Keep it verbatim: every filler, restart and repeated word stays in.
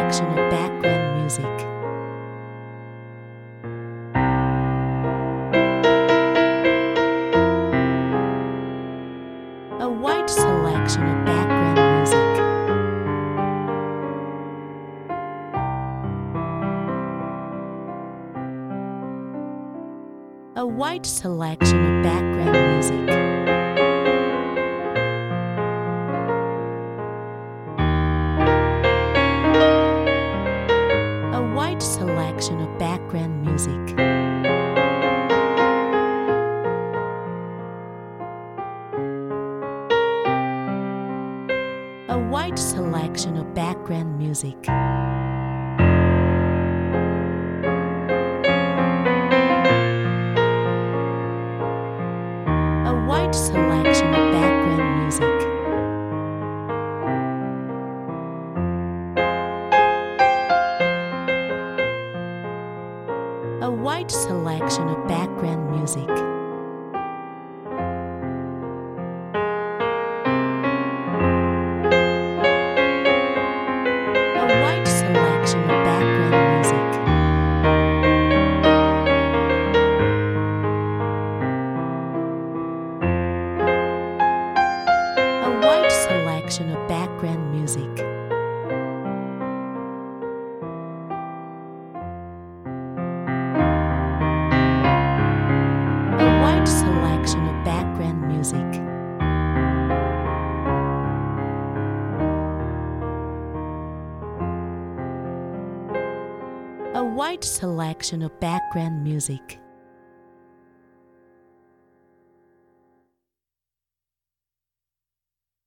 selection of background music. A wide selection of background music. A wide selection of background music. A wide selection of background music. A wide selection of background music. A wide selection of background music. A wide selection of background music. A wide selection of background music. A wide selection of background music. A wide selection of background music. A wide selection of background music.